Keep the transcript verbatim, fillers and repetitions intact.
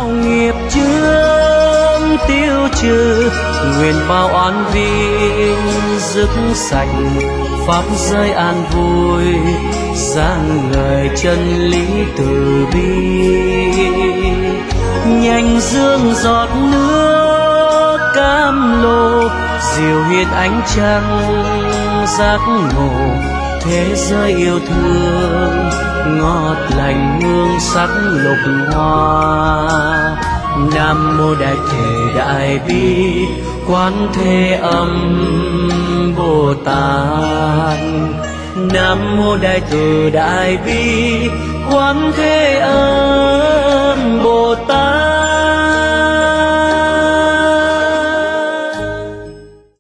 bao nghiệp chướng tiêu trừ, nguyện bao oán vi dứt sạch, pháp giới an vui giang lời chân lý từ bi. Nhanh dương giọt nước cam lồ, diệu hiền ánh trăng giác ngộ, thế giới yêu thương ngọt lành hương sắc lục hoa. Nam mô Đại Thể Đại Bi Quán Thế Âm Bồ Tát. Nam mô Đại Từ Đại Bi Quán Thế Âm Bồ Tát.